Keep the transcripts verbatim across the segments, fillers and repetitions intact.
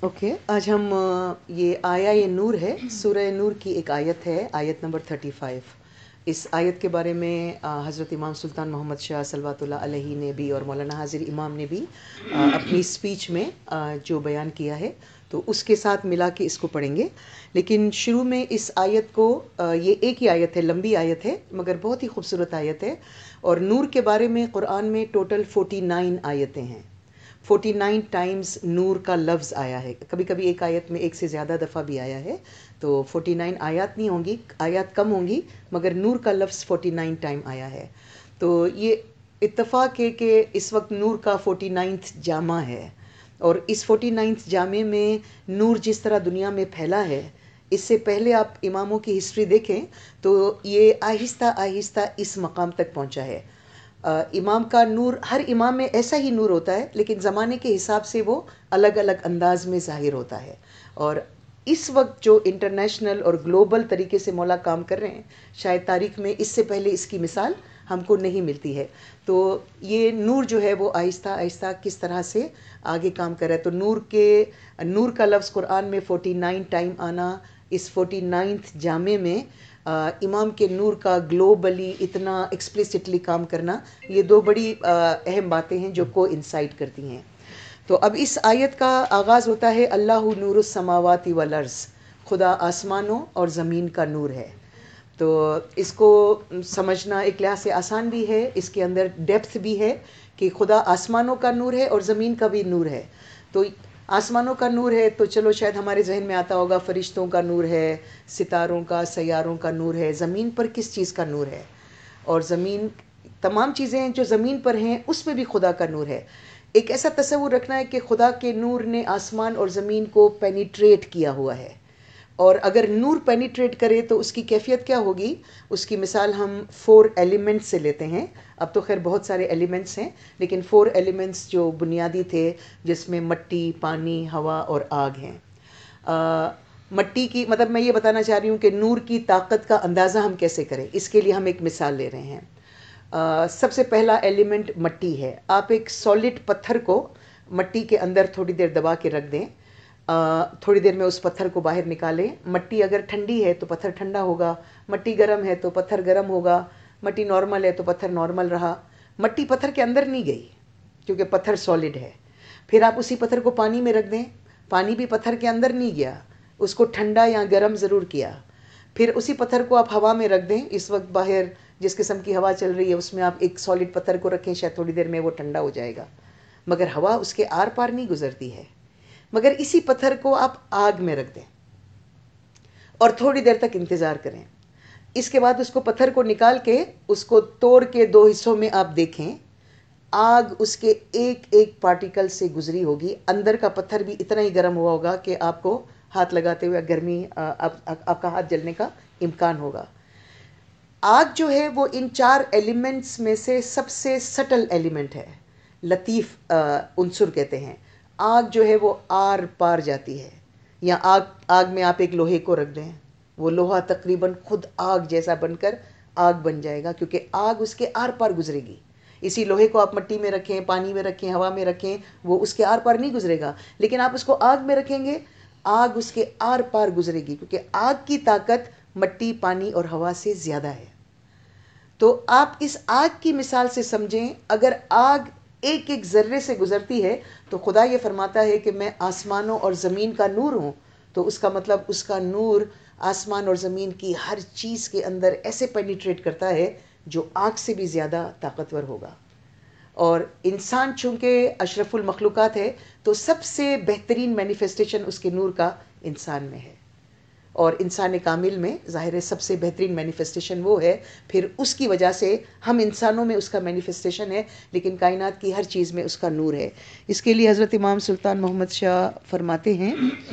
Okay okay, آج ہم یہ آیا نور ہے، سورہ نور کی ایک آیت ہے، آیت نمبر تھرٹی فائیو. اس آیت کے بارے میں حضرت امام سلطان محمد شاہ صلوات اللہ علیہ نے بھی اور مولانا حاضر امام نے بھی اپنی اسپیچ میں جو بیان کیا ہے تو اس کے ساتھ ملا کے اس کو پڑھیں گے. لیکن شروع میں اس آیت کو، یہ ایک ہی آیت ہے، لمبی آیت ہے مگر بہت ہی خوبصورت آیت ہے. اور نور کے بارے میں قرآن میں ٹوٹل فورٹی نائن آیتیں ہیں. فورٹی نائن ٹائمز نور کا لفظ آیا ہے. کبھی کبھی ایک آیت میں ایک سے زیادہ دفعہ بھی آیا ہے. تو فورٹی نائن آیات نہیں ہوں گی، آیات کم ہوں گی مگر نور کا لفظ فورٹی نائن ٹائم آیا ہے. تو یہ اتفاق ہے کہ اس وقت نور کا فورٹی نائنتھ جامع ہے، اور اس فورٹی نائنتھ جامع میں نور جس طرح دنیا میں پھیلا ہے، اس سے پہلے آپ اماموں کی ہسٹری دیکھیں تو یہ آہستہ آہستہ اس مقام تک پہنچا ہے. امام کا نور، ہر امام میں ایسا ہی نور ہوتا ہے لیکن زمانے کے حساب سے وہ الگ الگ انداز میں ظاہر ہوتا ہے. اور اس وقت جو انٹرنیشنل اور گلوبل طریقے سے مولا کام کر رہے ہیں، شاید تاریخ میں اس سے پہلے اس کی مثال ہم کو نہیں ملتی ہے. تو یہ نور جو ہے وہ آہستہ آہستہ کس طرح سے آگے کام کر رہا ہے. تو نور کے نور کا لفظ قرآن میں فورٹی نائن ٹائم آنا، اس فورٹی نائنتھ جامع میں امام کے نور کا گلوبلی اتنا ایکسپلیسٹلی کام کرنا، یہ دو بڑی اہم باتیں ہیں جو کو انسائٹ کرتی ہیں. تو اب اس آیت کا آغاز ہوتا ہے، اللہ نور السماوات والارض، خدا آسمانوں اور زمین کا نور ہے. تو اس کو سمجھنا ایک لحاظ سے آسان بھی ہے، اس کے اندر ڈیپتھ بھی ہے کہ خدا آسمانوں کا نور ہے اور زمین کا بھی نور ہے. تو آسمانوں کا نور ہے تو چلو شاید ہمارے ذہن میں آتا ہوگا فرشتوں کا نور ہے، ستاروں کا، سیاروں کا نور ہے. زمین پر کس چیز کا نور ہے؟ اور زمین، تمام چیزیں جو زمین پر ہیں اس میں بھی خدا کا نور ہے. ایک ایسا تصور رکھنا ہے کہ خدا کے نور نے آسمان اور زمین کو پینیٹریٹ کیا ہوا ہے، اور اگر نور پینیٹریٹ کرے تو اس کی کیفیت کیا ہوگی؟ اس کی مثال ہم فور ایلیمنٹس سے لیتے ہیں. اب تو خیر بہت سارے ایلیمنٹس ہیں لیکن فور ایلیمنٹس جو بنیادی تھے، جس میں مٹی، پانی، ہوا اور آگ ہیں. آ, مٹی کی، مطلب میں یہ بتانا چاہ رہی ہوں کہ نور کی طاقت کا اندازہ ہم کیسے کریں، اس کے لیے ہم ایک مثال لے رہے ہیں. آ, سب سے پہلا ایلیمنٹ مٹی ہے. آپ ایک سالڈ پتھر کو مٹی کے اندر تھوڑی دیر دبا کے رکھ دیں، آ, تھوڑی دیر میں اس پتھر کو باہر نکالیں. مٹی اگر ٹھنڈی ہے تو پتھر ٹھنڈا ہوگا، مٹی گرم ہے تو پتھر گرم ہوگا، مٹی نارمل ہے تو پتھر نارمل رہا. مٹی پتھر کے اندر نہیں گئی کیونکہ پتھر سالڈ ہے. پھر آپ اسی پتھر کو پانی میں رکھ دیں، پانی بھی پتھر کے اندر نہیں گیا، اس کو ٹھنڈا یا گرم ضرور کیا. پھر اسی پتھر کو آپ ہوا میں رکھ دیں، اس وقت باہر جس قسم کی ہوا چل رہی ہے اس میں آپ ایک سالڈ پتھر کو رکھیں، شاید تھوڑی دیر میں وہ ٹھنڈا ہو جائے گا مگر ہوا اس کے آر پار نہیں گزرتی ہے. مگر اسی پتھر کو آپ آگ میں رکھ دیں اور تھوڑی دیر تک انتظار کریں. اس کے بعد اس کو پتھر کو نکال کے اس کو توڑ کے دو حصوں میں آپ دیکھیں، آگ اس کے ایک ایک پارٹیکل سے گزری ہوگی. اندر کا پتھر بھی اتنا ہی گرم ہوا ہوگا کہ آپ کو ہاتھ لگاتے ہوئے گرمی، آپ کا ہاتھ جلنے کا امکان ہوگا. آگ جو ہے وہ ان چار ایلیمنٹس میں سے سب سے سٹل ایلیمنٹ ہے، لطیف عنصر کہتے ہیں. آگ جو ہے وہ آر پار جاتی ہے. یا آگ آگ میں آپ ایک لوہے کو رکھ دیں، وہ لوہا تقریباً خود آگ جیسا بن کر آگ بن جائے گا کیونکہ آگ اس کے آر پار گزرے گی. اسی لوہے کو آپ مٹی میں رکھیں، پانی میں رکھیں، ہوا میں رکھیں، وہ اس کے آر پار نہیں گزرے گا. لیکن آپ اس کو آگ میں رکھیں گے، آگ اس کے آر پار گزرے گی کیونکہ آگ کی طاقت مٹی، پانی اور ہوا سے زیادہ ہے. تو آپ اس آگ کی مثال سے سمجھیں، اگر آگ ایک ایک ذرے سے گزرتی ہے تو خدا یہ فرماتا ہے کہ میں آسمانوں اور زمین کا نور ہوں. تو اس کا مطلب اس کا نور آسمان اور زمین کی ہر چیز کے اندر ایسے پینیٹریٹ کرتا ہے جو آگ سے بھی زیادہ طاقتور ہوگا. اور انسان چونکہ اشرف المخلوقات ہے تو سب سے بہترین مینیفیسٹیشن اس کے نور کا انسان میں ہے. اور انسان کامل میں ظاہر ہے سب سے بہترین مینیفیسٹیشن وہ ہے. پھر اس کی وجہ سے ہم انسانوں میں اس کا مینیفیسٹیشن ہے لیکن کائنات کی ہر چیز میں اس کا نور ہے. اس کے لیے حضرت امام سلطان محمد شاہ فرماتے ہیں،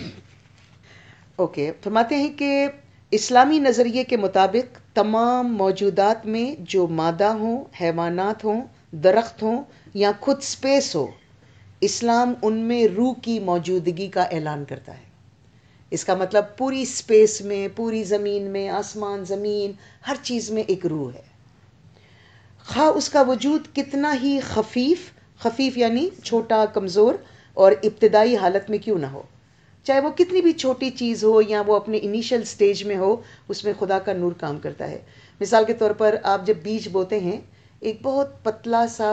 اوکے okay, فرماتے ہیں کہ اسلامی نظریے کے مطابق تمام موجودات میں جو مادہ ہوں، حیوانات ہوں، درخت ہوں یا خود اسپیس ہو، اسلام ان میں روح کی موجودگی کا اعلان کرتا ہے. اس کا مطلب پوری اسپیس میں، پوری زمین میں، آسمان، زمین، ہر چیز میں ایک روح ہے. خواہ اس کا وجود کتنا ہی خفیف، خفیف یعنی چھوٹا، کمزور اور ابتدائی حالت میں کیوں نہ ہو. چاہے وہ کتنی بھی چھوٹی چیز ہو یا وہ اپنے انیشل سٹیج میں ہو، اس میں خدا کا نور کام کرتا ہے. مثال کے طور پر آپ جب بیج بوتے ہیں، ایک بہت پتلا سا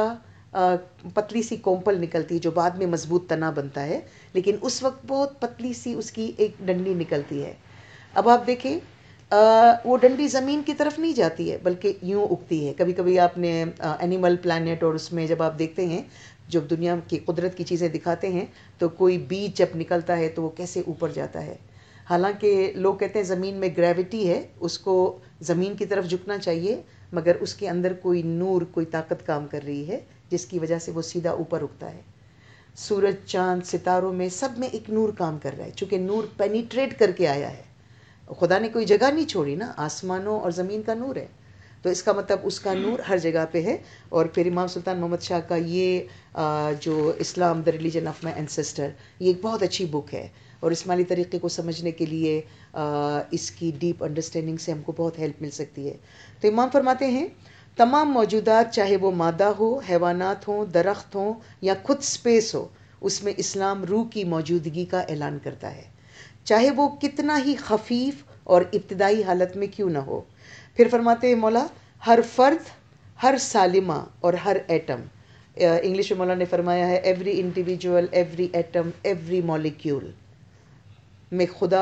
پتلی سی کومپل نکلتی ہے جو بعد میں مضبوط تنا بنتا ہے، لیکن اس وقت بہت پتلی سی اس کی ایک ڈنڈی نکلتی ہے. اب آپ دیکھیں وہ ڈنڈی زمین کی طرف نہیں جاتی ہے بلکہ یوں اگتی ہے. کبھی کبھی آپ نے اینیمل پلانٹ اور اس میں جب آپ دیکھتے ہیں، جب دنیا کی قدرت کی چیزیں دکھاتے ہیں، تو کوئی بیج جب نکلتا ہے تو وہ کیسے اوپر جاتا ہے. حالانکہ لوگ کہتے ہیں زمین میں گریوٹی ہے، اس کو زمین کی طرف جھکنا چاہیے، مگر اس کے اندر کوئی نور، کوئی طاقت کام کر رہی ہے جس کی وجہ سے وہ سیدھا اوپر اگتا ہے. سورج، چاند، ستاروں میں سب میں ایک نور کام کر رہا ہے، چونکہ نور پینیٹریٹ کر کے آیا ہے. خدا نے کوئی جگہ نہیں چھوڑی نا، آسمانوں اور زمین کا نور ہے، تو اس کا مطلب اس کا نور ہر جگہ پہ ہے. اور پھر امام سلطان محمد شاہ کا یہ جو اسلام the religion of my ancestor, یہ ایک بہت اچھی بک ہے، اور اسماعیلی طریقے کو سمجھنے کے لیے اس کی ڈیپ انڈرسٹینڈنگ سے ہم کو بہت ہیلپ مل سکتی ہے. تو امام فرماتے ہیں تمام موجودات، چاہے وہ مادہ ہو، حیوانات ہوں، درخت ہوں یا خود سپیس ہو، اس میں اسلام روح کی موجودگی کا اعلان کرتا ہے، چاہے وہ کتنا ہی خفیف اور ابتدائی حالت میں کیوں نہ ہو. پھر فرماتے ہیں مولا ہر فرد، ہر سالمہ اور ہر ایٹم، انگلش میں مولا نے فرمایا ہے every individual, every atom, every molecule میں خدا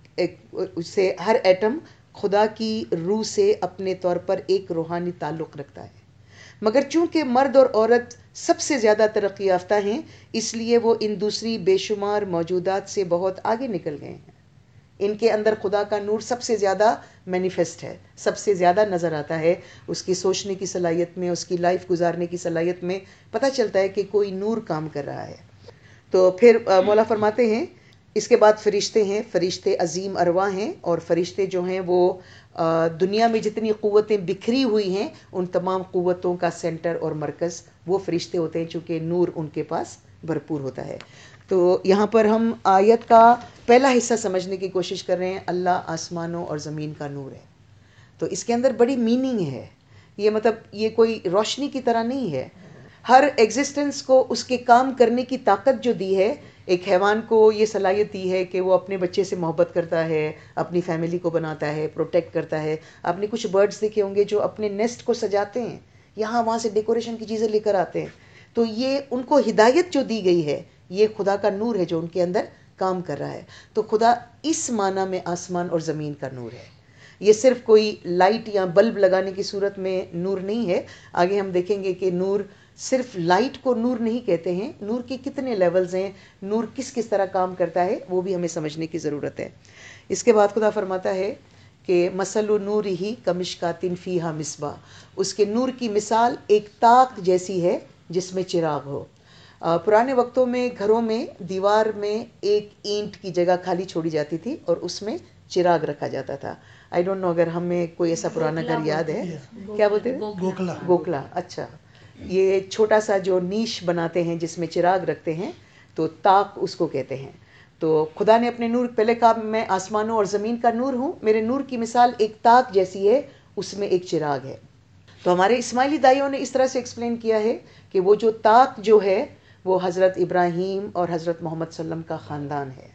سے، ہر ایٹم خدا کی روح سے اپنے طور پر ایک روحانی تعلق رکھتا ہے. مگر چونکہ مرد اور عورت سب سے زیادہ ترقی یافتہ ہیں، اس لیے وہ ان دوسری بے شمار موجودات سے بہت آگے نکل گئے ہیں. ان کے اندر خدا کا نور سب سے زیادہ مینیفیسٹ ہے، سب سے زیادہ نظر آتا ہے. اس کی سوچنے کی صلاحیت میں، اس کی لائف گزارنے کی صلاحیت میں پتہ چلتا ہے کہ کوئی نور کام کر رہا ہے. تو پھر مولا فرماتے ہیں اس کے بعد فرشتے ہیں. فرشتے عظیم ارواح ہیں، اور فرشتے جو ہیں وہ دنیا میں جتنی قوتیں بکھری ہوئی ہیں، ان تمام قوتوں کا سینٹر اور مرکز وہ فرشتے ہوتے ہیں، چونکہ نور ان کے پاس بھرپور ہوتا ہے. تو یہاں پر ہم آیت کا پہلا حصہ سمجھنے کی کوشش کر رہے ہیں، اللہ آسمانوں اور زمین کا نور ہے. تو اس کے اندر بڑی میننگ ہے. یہ مطلب یہ کوئی روشنی کی طرح نہیں ہے. ہر ایگزسٹنس کو اس کے کام کرنے کی طاقت جو دی ہے، ایک حیوان کو یہ صلاحیت دی ہے کہ وہ اپنے بچے سے محبت کرتا ہے، اپنی فیملی کو بناتا ہے، پروٹیکٹ کرتا ہے. آپ نے کچھ برڈز دیکھے ہوں گے جو اپنے نیسٹ کو سجاتے ہیں، یہاں وہاں سے ڈیکوریشن کی چیزیں لے کر آتے ہیں. تو یہ ان کو ہدایت جو دی گئی ہے، یہ خدا کا نور ہے جو ان کے اندر کام کر رہا ہے. تو خدا اس معنی میں آسمان اور زمین کا نور ہے. یہ صرف کوئی لائٹ یا بلب لگانے کی صورت میں نور نہیں ہے. آگے ہم دیکھیں گے کہ نور، صرف لائٹ کو نور نہیں کہتے ہیں، نور کے کتنے لیولز ہیں، نور کس کس طرح کام کرتا ہے، وہ بھی ہمیں سمجھنے کی ضرورت ہے. اس کے بعد خدا فرماتا ہے کہ مثل نورہ کمشکاتٍ فیہا مصباح، اس کے نور کی مثال ایک طاق جیسی ہے جس میں چراغ ہو. پرانے وقتوں میں گھروں میں دیوار میں ایک اینٹ کی جگہ خالی چھوڑی جاتی تھی اور اس میں چراغ رکھا جاتا تھا. آئی ڈونٹ نو اگر ہمیں کوئی ایسا پرانا گھر یاد ہے. کیا بولتے ہیں؟ گوکلا. گوکلا. اچھا، یہ چھوٹا سا جو نیش بناتے ہیں جس میں چراغ رکھتے ہیں، تو طاق اس کو کہتے ہیں. تو خدا نے اپنے نور، پہلے کہا میں آسمانوں اور زمین کا نور ہوں، میرے نور کی مثال ایک طاق جیسی ہے، اس میں ایک چراغ ہے. تو ہمارے اسماعیلی دائیوں نے اس طرح سے ایکسپلین کیا ہے کہ وہ جو طاق جو ہے وہ حضرت ابراہیم اور حضرت محمد صلی اللہ علیہ وسلم کا خاندان ہے.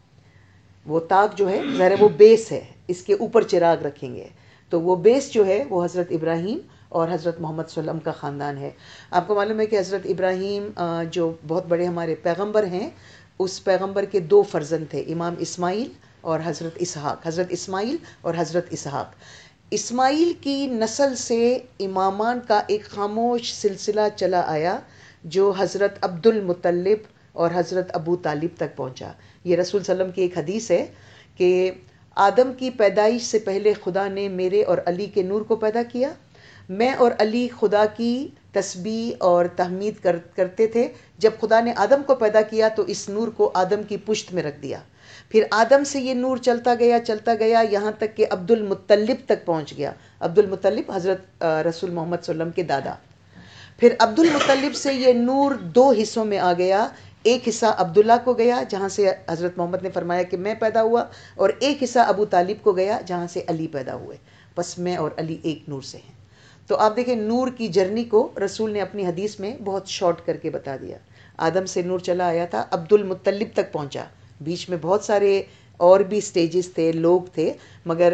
وہ طاق جو ہے ظاہر ہے وہ بیس ہے، اس کے اوپر چراغ رکھیں گے، تو وہ بیس جو ہے وہ حضرت ابراہیم اور حضرت محمد صلی اللہ علیہ وسلم کا خاندان ہے. آپ کو معلوم ہے کہ حضرت ابراہیم جو بہت بڑے ہمارے پیغمبر ہیں، اس پیغمبر کے دو فرزند تھے، امام اسماعیل اور حضرت اسحاق. حضرت اسماعیل اور حضرت اسحاق. اسماعیل کی نسل سے امامان کا ایک خاموش سلسلہ چلا آیا جو حضرت عبد المطلب اور حضرت ابو طالب تک پہنچا. یہ رسول صلی اللہ علیہ وسلم کی ایک حدیث ہے کہ آدم کی پیدائش سے پہلے خدا نے میرے اور علی کے نور کو پیدا کیا. میں اور علی خدا کی تسبیح اور تحمید کر کرتے تھے. جب خدا نے آدم کو پیدا کیا تو اس نور کو آدم کی پشت میں رکھ دیا. پھر آدم سے یہ نور چلتا گیا چلتا گیا یہاں تک کہ عبد المطلب تک پہنچ گیا. عبد المطلب حضرت رسول محمد صلی اللہ علیہ وسلم کے دادا. پھر عبد المطلب سے یہ نور دو حصوں میں آ گیا. ایک حصہ عبداللہ کو گیا جہاں سے حضرت محمد نے فرمایا کہ میں پیدا ہوا، اور ایک حصہ ابو طالب کو گیا جہاں سے علی پیدا ہوئے. بس میں اور علی ایک نور سے ہیں. تو آپ دیکھیں نور کی جرنی کو رسول نے اپنی حدیث میں بہت شارٹ کر کے بتا دیا. آدم سے نور چلا آیا تھا، عبد المطلب تک پہنچا، بیچ میں بہت سارے اور بھی سٹیجز تھے، لوگ تھے، مگر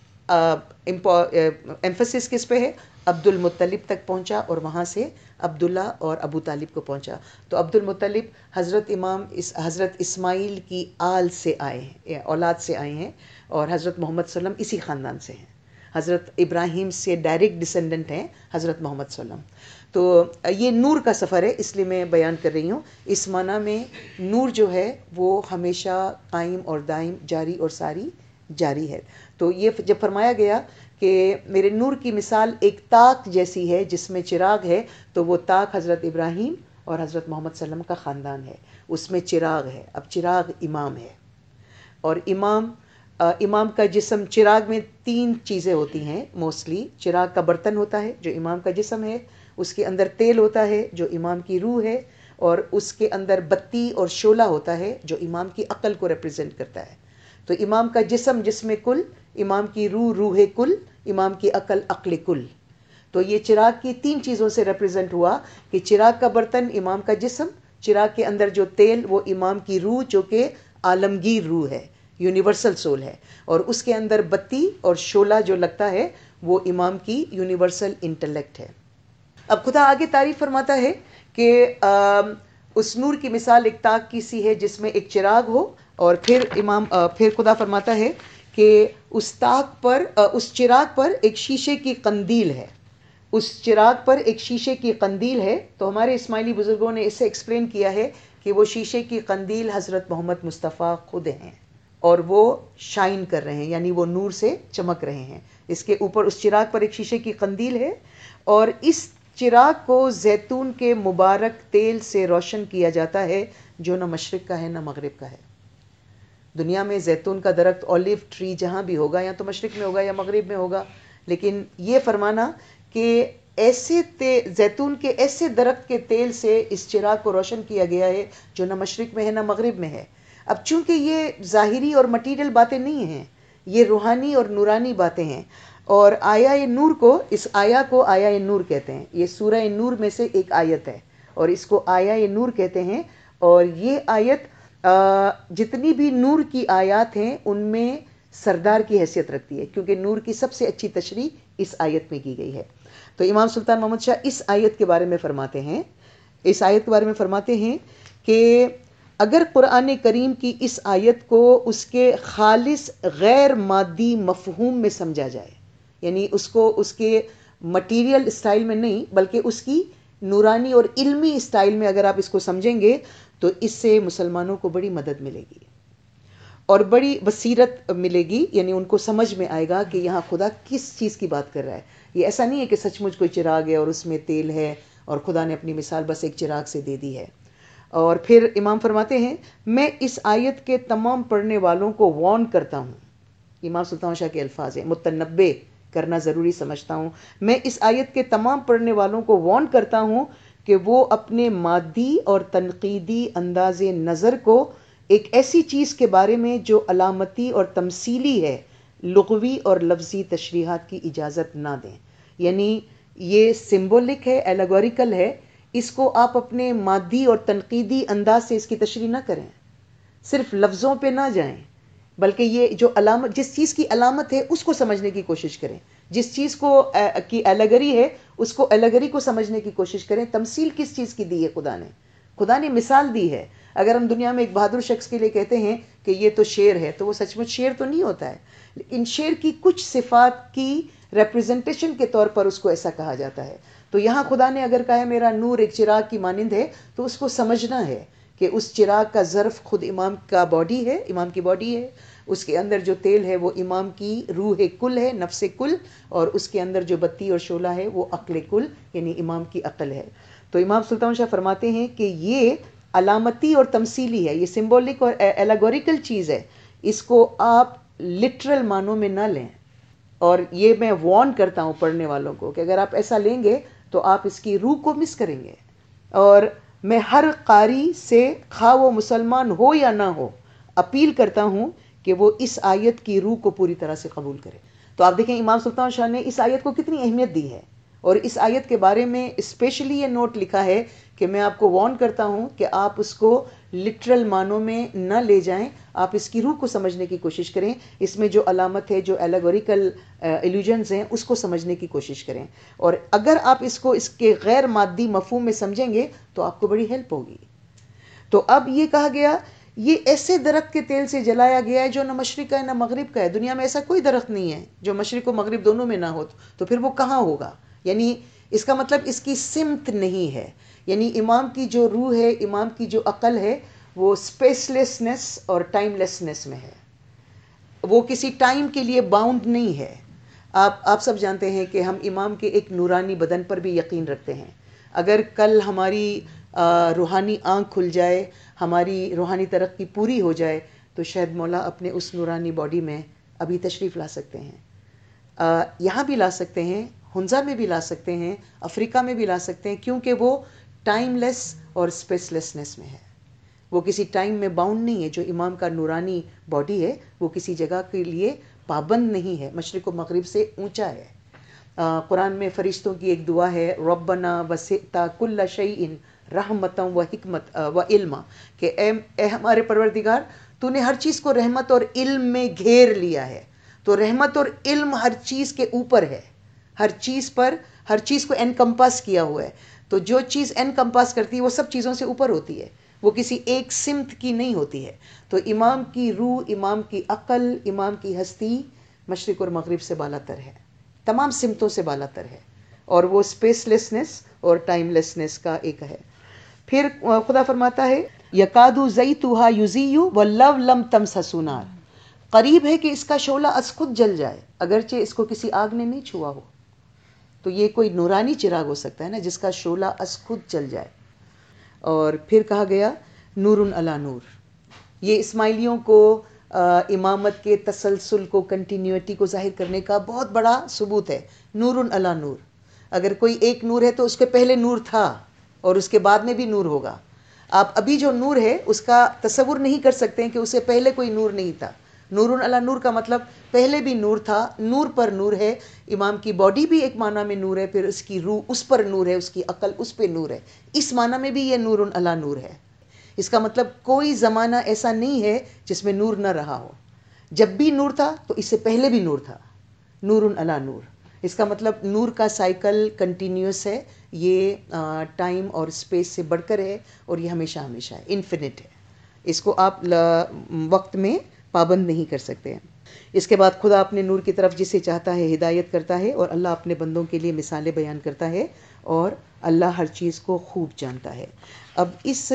ایمفسس کس پہ ہے؟ عبد المطلب تک پہنچا اور وہاں سے عبداللہ اور ابو طالب کو پہنچا. تو عبد المطلب حضرت امام اس حضرت اسماعیل کی آل سے آئے ہیں، اولاد سے آئے ہیں، اور حضرت محمد صلی اللہ علیہ وسلم اسی خاندان سے ہیں. حضرت ابراہیم سے ڈائریکٹ ڈسینڈنٹ ہیں حضرت محمد صلی اللہ علیہ وسلم. تو یہ نور کا سفر ہے، اس لیے میں بیان کر رہی ہوں. اس معنی میں نور جو ہے وہ ہمیشہ قائم اور دائم، جاری اور ساری جاری ہے. تو یہ جب فرمایا گیا کہ میرے نور کی مثال ایک طاق جیسی ہے جس میں چراغ ہے، تو وہ طاق حضرت ابراہیم اور حضرت محمد صلی اللہ علیہ وسلم کا خاندان ہے، اس میں چراغ ہے. اب چراغ امام ہے، اور امام امام کا جسم، چراغ میں تین چیزیں ہوتی ہیں موسٹلی. چراغ کا برتن ہوتا ہے جو امام کا جسم ہے، اس کے اندر تیل ہوتا ہے جو امام کی روح ہے، اور اس کے اندر بتی اور شعلہ ہوتا ہے جو امام کی عقل کو ریپرزینٹ کرتا ہے. تو امام کا جسم جسم کل، امام کی روح روح کل، امام کی عقل عقل کل. تو یہ چراغ کی تین چیزوں سے ریپرزینٹ ہوا کہ چراغ کا برتن امام کا جسم، چراغ کے اندر جو تیل وہ امام کی روح جو کہ عالمگیر روح ہے، یونیورسل سول ہے، اور اس کے اندر بتی اور شعلہ جو لگتا ہے وہ امام کی یونیورسل انٹلیکٹ ہے. اب خدا آگے تعریف فرماتا ہے کہ اس نور کی مثال ایک طاق کی سی ہے جس میں ایک چراغ ہو، اور پھر امام پھر خدا فرماتا ہے کہ اس طاق پر، اس چراغ پر ایک شیشے کی قندیل ہے. اس چراغ پر ایک شیشے کی قندیل ہے. تو ہمارے اسماعیلی بزرگوں نے اسے ایکسپلین کیا ہے کہ وہ شیشے کی قندیل حضرت محمد مصطفیٰ خود ہیں، اور وہ شائن کر رہے ہیں، یعنی وہ نور سے چمک رہے ہیں. اس کے اوپر اس چراغ پر ایک شیشے کی قندیل ہے، اور اس چراغ کو زیتون کے مبارک تیل سے روشن کیا جاتا ہے جو نہ مشرق کا ہے نہ مغرب کا ہے. دنیا میں زیتون کا درخت، اولیو ٹری جہاں بھی ہوگا، یا تو مشرق میں ہوگا یا مغرب میں ہوگا، لیکن یہ فرمانا کہ ایسے زیتون کے ایسے درخت کے تیل سے اس چراغ کو روشن کیا گیا ہے جو نہ مشرق میں ہے نہ مغرب میں ہے. اب چونکہ یہ ظاہری اور مٹیریل باتیں نہیں ہیں، یہ روحانی اور نورانی باتیں ہیں. اور آیا نور کو، اس آیا کو آیا نور کہتے ہیں. یہ سورہ نور میں سے ایک آیت ہے، اور اس کو آیا نور کہتے ہیں. اور یہ آیت جتنی بھی نور کی آیات ہیں ان میں سردار کی حیثیت رکھتی ہے، کیونکہ نور کی سب سے اچھی تشریح اس آیت میں کی گئی ہے. تو امام سلطان محمد شاہ اس آیت کے بارے میں فرماتے ہیں اس آیت کے بارے میں فرماتے ہیں کہ اگر قرآن کریم کی اس آیت کو اس کے خالص غیر مادی مفہوم میں سمجھا جائے، یعنی اس کو اس کے مٹیریل اسٹائل میں نہیں بلکہ اس کی نورانی اور علمی اسٹائل میں اگر آپ اس کو سمجھیں گے تو اس سے مسلمانوں کو بڑی مدد ملے گی اور بڑی بصیرت ملے گی. یعنی ان کو سمجھ میں آئے گا کہ یہاں خدا کس چیز کی بات کر رہا ہے. یہ ایسا نہیں ہے کہ سچ مچ کوئی چراغ ہے اور اس میں تیل ہے اور خدا نے اپنی مثال بس ایک چراغ سے دے دی ہے. اور پھر امام فرماتے ہیں، میں اس آیت کے تمام پڑھنے والوں کو وارن کرتا ہوں. امام سلطان شاہ کے الفاظ ہیں، متنبع کرنا ضروری سمجھتا ہوں. میں اس آیت کے تمام پڑھنے والوں کو وارن کرتا ہوں کہ وہ اپنے مادی اور تنقیدی انداز نظر کو ایک ایسی چیز کے بارے میں جو علامتی اور تمثیلی ہے، لغوی اور لفظی تشریحات کی اجازت نہ دیں. یعنی یہ سمبولک ہے، ایلیگوریکل ہے، اس کو آپ اپنے مادی اور تنقیدی انداز سے اس کی تشریح نہ کریں. صرف لفظوں پہ نہ جائیں، بلکہ یہ جو علامت، جس چیز کی علامت ہے اس کو سمجھنے کی کوشش کریں. جس چیز کو کی ایلیگری ہے اس کو ایلیگری کو سمجھنے کی کوشش کریں. تمثیل کس چیز کی دی ہے خدا نے؟ خدا نے مثال دی ہے. اگر ہم دنیا میں ایک بہادر شخص کے لیے کہتے ہیں کہ یہ تو شیر ہے، تو وہ سچ مچ شیر تو نہیں ہوتا ہے، لیکن شیر کی کچھ صفات کی ریپرزنٹیشن کے طور پر اس کو ایسا کہا جاتا ہے. تو یہاں خدا نے اگر کہا ہے میرا نور ایک چراغ کی مانند ہے، تو اس کو سمجھنا ہے کہ اس چراغ کا ظرف خود امام کا باڈی ہے، امام کی باڈی ہے. اس کے اندر جو تیل ہے وہ امام کی روح کل ہے، نفس کل، اور اس کے اندر جو بتی اور شعلہ ہے وہ عقل کل، یعنی امام کی عقل ہے. تو امام سلطان شاہ فرماتے ہیں کہ یہ علامتی اور تمثیلی ہے، یہ سمبولک اور ایلیگوریکل چیز ہے، اس کو آپ لٹرل معنوں میں نہ لیں. اور یہ میں وارن کرتا ہوں پڑھنے والوں کو کہ اگر آپ ایسا لیں گے تو آپ اس کی روح کو مس کریں گے. اور میں ہر قاری سے، خواہ وہ مسلمان ہو یا نہ ہو، اپیل کرتا ہوں کہ وہ اس آیت کی روح کو پوری طرح سے قبول کرے. تو آپ دیکھیں امام سلطان شاہ نے اس آیت کو کتنی اہمیت دی ہے، اور اس آیت کے بارے میں اسپیشلی یہ نوٹ لکھا ہے کہ میں آپ کو وارن کرتا ہوں کہ آپ اس کو لٹرل معنوں میں نہ لے جائیں، آپ اس کی روح کو سمجھنے کی کوشش کریں، اس میں جو علامت ہے، جو ایلیگوریکل ایلیوژنز ہیں، اس کو سمجھنے کی کوشش کریں، اور اگر آپ اس کو اس کے غیر مادی مفہوم میں سمجھیں گے تو آپ کو بڑی ہیلپ ہوگی۔ تو اب یہ کہا گیا یہ ایسے درخت کے تیل سے جلایا گیا ہے جو نہ مشرق کا ہے نہ مغرب کا ہے، دنیا میں ایسا کوئی درخت نہیں ہے جو مشرق و مغرب دونوں میں نہ ہو، تو پھر وہ کہاں ہوگا؟ یعنی اس کا مطلب اس کی سمت نہیں ہے، یعنی امام کی جو روح ہے، امام کی جو عقل ہے، وہ اسپیس لیسنس اور ٹائم لیسنس میں ہے، وہ کسی ٹائم کے لیے باؤنڈ نہیں ہے۔ آپ آپ سب جانتے ہیں کہ ہم امام کے ایک نورانی بدن پر بھی یقین رکھتے ہیں۔ اگر کل ہماری روحانی آنکھ کھل جائے، ہماری روحانی ترقی پوری ہو جائے، تو شاید مولا اپنے اس نورانی باڈی میں ابھی تشریف لا سکتے ہیں، یہاں بھی لا سکتے ہیں، ہنزا میں بھی لا سکتے ہیں، افریقہ میں بھی لا سکتے ہیں، کیونکہ وہ ٹائم لیس اور اسپیس لیسنس میں ہے، وہ کسی ٹائم میں باؤنڈ نہیں ہے۔ جو امام کا نورانی باڈی ہے وہ کسی جگہ کے لیے پابند نہیں ہے، مشرق و مغرب سے اونچا ہے۔ قرآن میں فرشتوں کی ایک دعا ہے، ربنا وسعت کل شیء رحمتا و حکمت و علما، کہ اے اے ہمارے پروردگار، تو نے ہر چیز کو رحمت اور علم میں گھیر لیا ہے۔ تو رحمت اور علم ہر چیز کے اوپر ہے، ہر چیز پر، ہر چیز کو انکمپاس کیا ہوا ہے۔ تو جو چیز انکمپاس کرتی ہے وہ سب چیزوں سے اوپر ہوتی ہے، وہ کسی ایک سمت کی نہیں ہوتی ہے۔ تو امام کی روح، امام کی عقل، امام کی ہستی مشرق اور مغرب سے بالا تر ہے، تمام سمتوں سے بالا تر ہے، اور وہ اسپیس لیسنس اور ٹائم لیسنس کا ایک ہے۔ پھر خدا فرماتا ہے یکادو زیتھا یضیء ولو لم تمسسہ نار، قریب ہے کہ اس کا شعلہ از خود جل جائے اگرچہ اس کو کسی آگ نے نہیں چھوا ہو۔ تو یہ کوئی نورانی چراغ ہو سکتا ہے نا جس کا شعلہ از خود جل جائے۔ اور پھر کہا گیا نور علی نور، یہ اسماعیلیوں کو امامت کے تسلسل کو، کنٹینیوٹی کو ظاہر کرنے کا بہت بڑا ثبوت ہے۔ نور علی نور، اگر کوئی ایک نور ہے تو اس کے پہلے نور تھا اور اس کے بعد میں بھی نور ہوگا۔ آپ ابھی جو نور ہے اس کا تصور نہیں کر سکتے ہیں کہ اس سے پہلے کوئی نور نہیں تھا۔ نور علی نور کا مطلب پہلے بھی نور تھا، نور پر نور ہے۔ امام کی باڈی بھی ایک معنی میں نور ہے، پھر اس کی روح اس پر نور ہے، اس کی عقل اس پہ نور ہے، اس معنی میں بھی یہ نور علی نور ہے۔ اس کا مطلب کوئی زمانہ ایسا نہیں ہے جس میں نور نہ رہا ہو، جب بھی نور تھا تو اس سے پہلے بھی نور تھا، نور علی نور۔ اس کا مطلب نور کا سائیکل کنٹینیوس ہے، یہ ٹائم اور اسپیس سے بڑھ کر ہے، اور یہ ہمیشہ ہمیشہ ہے، انفینٹ ہے، اس کو آپ وقت میں پابند نہیں کر سکتے ہیں۔ اس کے بعد خدا اپنے نور کی طرف جسے چاہتا ہے ہدایت کرتا ہے، اور اللہ اپنے بندوں کے لیے مثالیں بیان کرتا ہے، اور اللہ ہر چیز کو خوب جانتا ہے۔ اب اس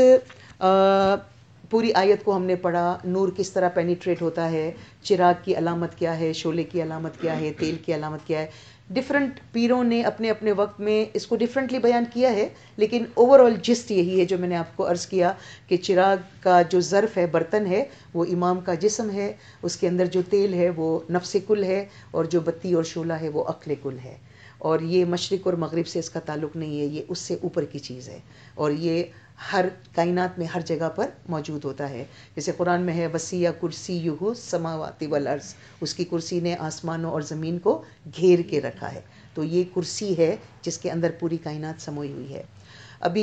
پوری آیت کو ہم نے پڑھا، نور کس طرح پینیٹریٹ ہوتا ہے، چراغ کی علامت کیا ہے، شعلے کی علامت کیا ہے، تیل کی علامت کیا ہے۔ ڈفرینٹ پیروں نے اپنے اپنے وقت میں اس کو ڈفرینٹلی بیان کیا ہے، لیکن اوور آل جسٹ یہی ہے جو میں نے آپ کو عرض کیا کہ چراغ کا جو ظرف ہے، برتن ہے، وہ امام کا جسم ہے، اس کے اندر جو تیل ہے وہ نفس کل ہے، اور جو بتی اور شعلہ ہے وہ عقل کل ہے، اور یہ مشرق اور مغرب سے اس کا تعلق نہیں ہے، یہ اس سے اوپر کی چیز ہے، اور یہ ہر کائنات میں ہر جگہ پر موجود ہوتا ہے۔ جیسے قرآن میں ہے وسیع کرسیہ السماوات والارض، اس کی کرسی نے آسمانوں اور زمین کو گھیر کے رکھا ہے، تو یہ کرسی ہے جس کے اندر پوری کائنات سموئی ہوئی ہے۔ ابھی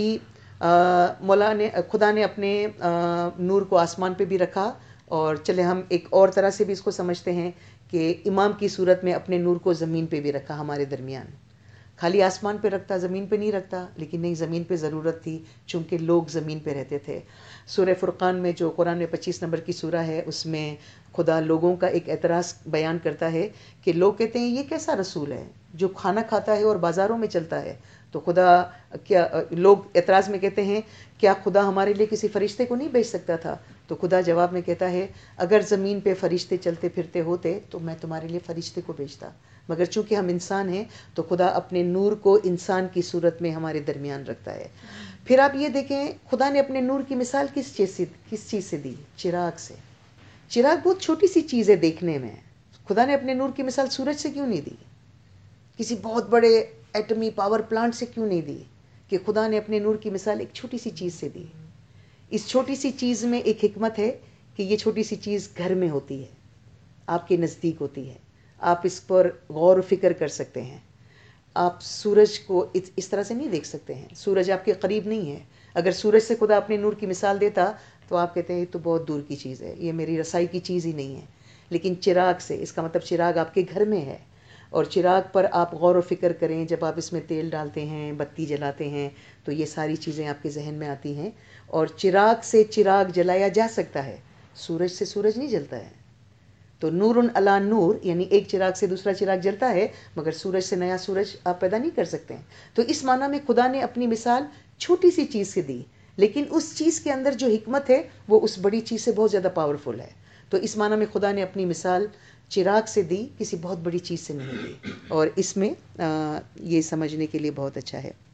مولا نے، خدا نے اپنے نور کو آسمان پہ بھی رکھا، اور چلے ہم ایک اور طرح سے بھی اس کو سمجھتے ہیں کہ امام کی صورت میں اپنے نور کو زمین پہ بھی رکھا ہمارے درمیان، خالی آسمان پہ رکھتا، زمین پہ نہیں رکھتا، لیکن نہیں، زمین پہ ضرورت تھی چونکہ لوگ زمین پہ رہتے تھے۔ سورہ فرقان میں جو قرآن میں پچیس نمبر کی سورہ ہے، اس میں خدا لوگوں کا ایک اعتراض بیان کرتا ہے کہ لوگ کہتے ہیں یہ کیسا رسول ہے جو کھانا کھاتا ہے اور بازاروں میں چلتا ہے۔ تو خدا کیا، لوگ اعتراض میں کہتے ہیں کیا خدا ہمارے لیے کسی فرشتے کو نہیں بھیج سکتا تھا؟ تو خدا جواب میں کہتا ہے اگر زمین پہ فرشتے چلتے پھرتے ہوتے تو میں تمہارے لیے فرشتے کو بھیجتا، مگر چونکہ ہم انسان ہیں تو خدا اپنے نور کو انسان کی صورت میں ہمارے درمیان رکھتا ہے۔ پھر آپ یہ دیکھیں خدا نے اپنے نور کی مثال کس چیز سے کس چیز سے دی؟ چراغ سے۔ چراغ بہت چھوٹی سی چیز ہے دیکھنے میں، خدا نے اپنے نور کی مثال سورج سے کیوں نہیں دی؟ کسی بہت بڑے ایٹمی پاور پلانٹ سے کیوں نہیں دی؟ کہ خدا نے اپنے نور کی مثال ایک چھوٹی سی چیز سے دی۔ اس چھوٹی سی چیز میں ایک حکمت ہے کہ یہ چھوٹی سی چیز گھر میں ہوتی ہے، آپ کے نزدیک ہوتی ہے، آپ اس پر غور و فکر کر سکتے ہیں۔ آپ سورج کو اس طرح سے نہیں دیکھ سکتے ہیں، سورج آپ کے قریب نہیں ہے۔ اگر سورج سے خدا اپنے نور کی مثال دیتا تو آپ کہتے ہیں یہ تو بہت دور کی چیز ہے، یہ میری رسائی کی چیز ہی نہیں ہے. لیکن چراغ سے، اس کا مطلب چراغ آپ کے گھر میں ہے، اور چراغ پر آپ غور و فکر کریں. جب آپ اس میں تیل ڈالتے ہیں، بتی جلاتے ہیں، تو یہ ساری چیزیں آپ کے ذہن میں آتی ہیں. اور چراغ سے چراغ جلایا جا سکتا ہے، سورج سے سورج نہیں جلتا ہے. تو نور علی نور، یعنی ایک چراغ سے دوسرا چراغ جلتا ہے، مگر سورج سے نیا سورج آپ پیدا نہیں کر سکتے ہیں. تو اس معنی میں خدا نے اپنی مثال چھوٹی سی چیز سے دی، لیکن اس چیز کے اندر جو حکمت ہے وہ اس بڑی چیز سے بہت زیادہ پاورفل ہے. تو اس معنی میں خدا نے اپنی مثال چراغ سے دی، کسی بہت بڑی چیز سے نہیں دی. اور اس میں آ, یہ سمجھنے کے لیے بہت اچھا ہے.